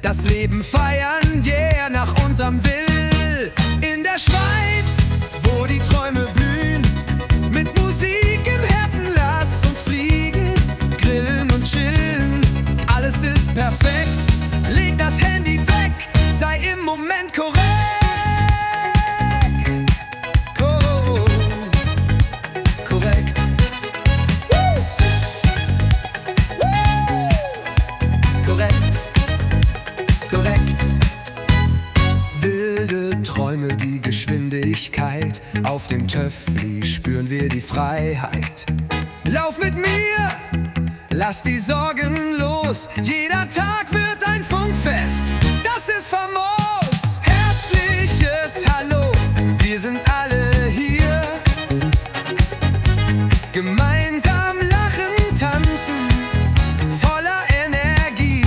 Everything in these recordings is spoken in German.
das Leben feiern, yeah, nach unserem Will. In der Schweiz, wo die Träume blühen, mit Musik im Herzen, lass uns fliegen, grillen und chillen. Alles ist perfekt, leg das Handy weg, sei im Moment korrekt. Korrekt. Korrekt. Korrekt. Wilde Träume, die Geschwindigkeit. Auf dem Töffli spüren wir die Freiheit. Lauf mit mir, lass die Sorgen los. Jeder Tag wird ein Funkfest, das ist famos. Herzliches Hallo, wir sind alle hier. Gemeinsam lachen, tanzen, voller Energie.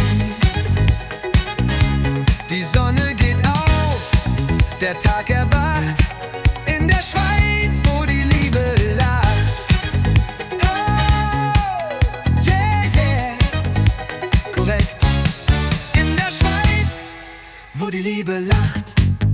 Die Sonne geht auf, der Tag erwacht. In der Schweiz, wo die Liebe lacht. Oh, yeah, yeah. Korrekt. In der Schweiz, wo die Liebe lacht.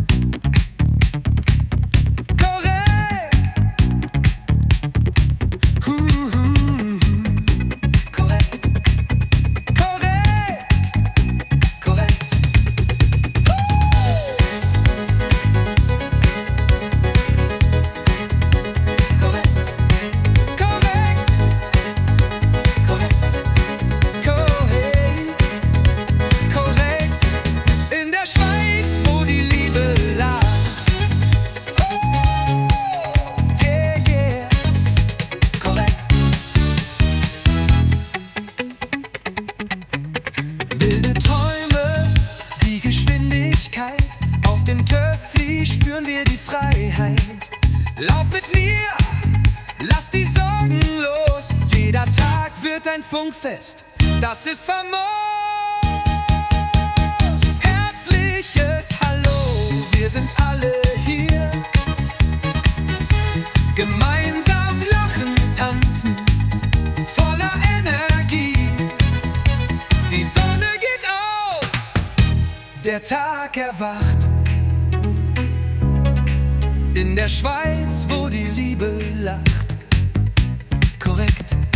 Auf dem Töffli spüren wir die Freiheit. Lauf mit mir, lass die Sorgen los. Jeder Tag wird ein Funkfest, das ist famos. Herzliches Hallo, wir sind alle hier. Gemeinsam lachen, tanzen, voller Energie. Die Sonne geht auf, der Tag erwacht. In der Schweiz, wo die Liebe lacht. Korrekt.